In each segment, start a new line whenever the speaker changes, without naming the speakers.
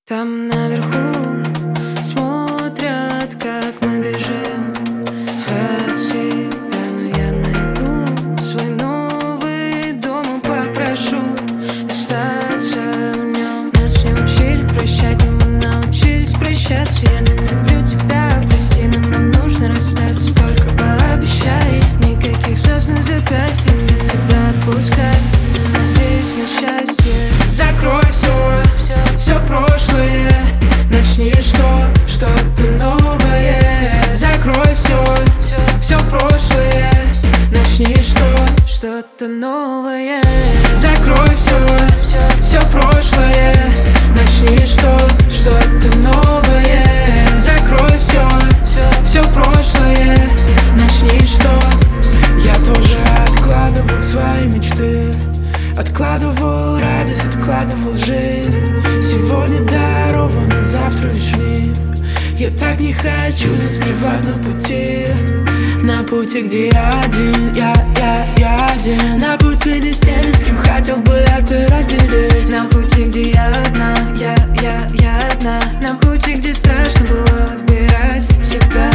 Там наверху смотрят, как мы бежим от себя. Но я найду свой новый дом и попрошу остаться в нем. Нас не учили прощать, но мы научились прощаться. Я так люблю тебя, прости, но нам нужно расстаться. Только пообещай, никаких слез на запястье, я тебя отпускаю. Надеюсь на счастье. Закрой все прошлое, начни что-то новое. Закрой все прошлое, начни что-то новое. Закрой все прошлое, начни что-то новое. Закрой все прошлое, начни что. Я тоже откладывал свои мечты, откладывал радость, откладывал жизнь. Сегодня даровано, завтра лишь миг. Я так не хочу застревать на пути, где я один, я один. На пути не с теми, с кем хотел бы это разделить. На пути, где я одна, я одна. На пути, где страшно было выбирать себя.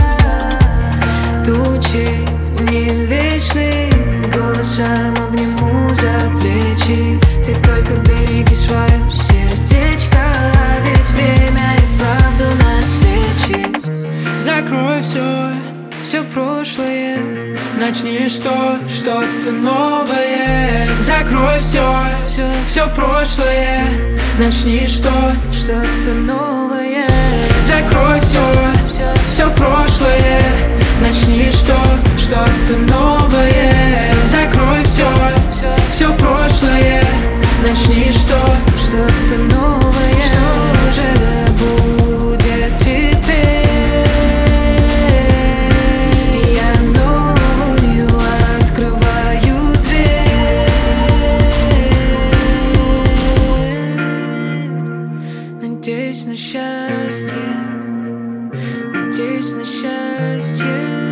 Тучи не вечны, голосом обниму за плечи. Ты только береги свое сердечко, ведь время и вправду нас лечит.
Закрой все
прошлое,
начни что-то новое. Закрой все прошлое, начни
что-то новое.
Закрой все прошлое, начни что-то новое. Закрой все прошлое, начни
что-то новое. Что же будет теперь? Я новую открываю дверь. Надеюсь на счастье, надеюсь на счастье.